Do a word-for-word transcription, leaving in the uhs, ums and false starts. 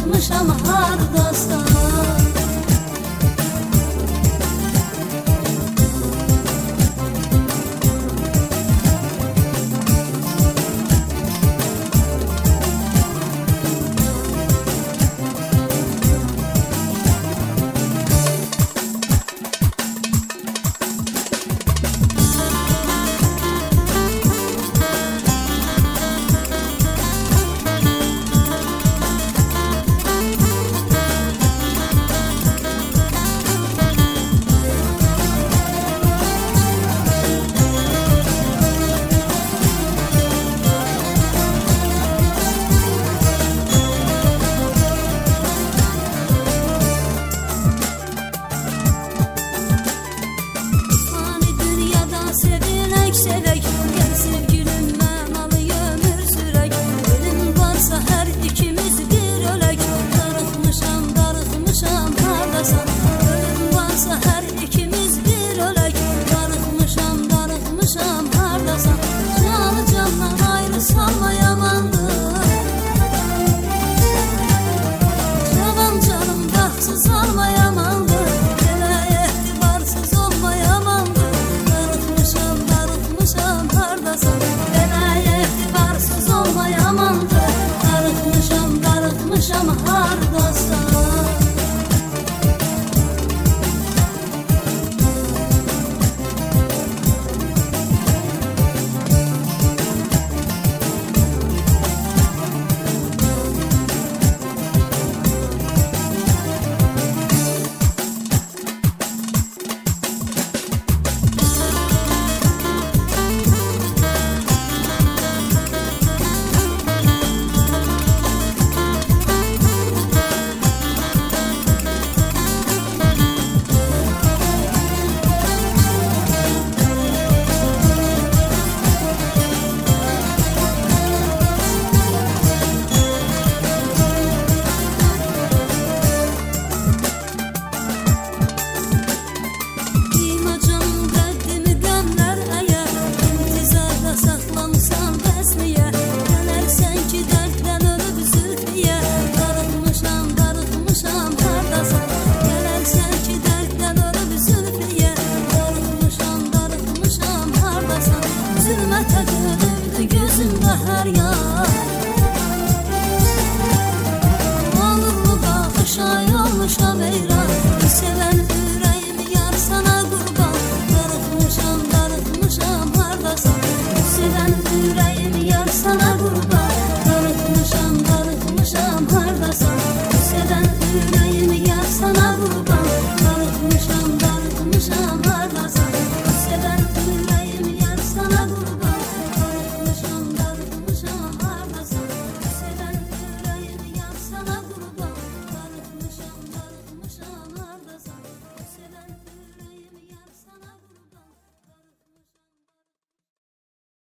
darıxmışam hardasan. Sevək, gəl sevgilim mənalı ömür sürək. Ölüm varsa hər ikimiz bir ölək. Darıxmışam, darıxmışam hardasan. Ölüm varsa hər ikimiz bir ölək. Darıxmışam, darıxmışam hardasan. Canı candan ayrı salma yamandır. Cavan canım baxsız alma yamandır. Belə etibarsız olma yamandır. Darıxmışam, darıxmışam hardasan. Belə etibarsız olma yamandır. Darıxmışam, darıxmışam hardasan.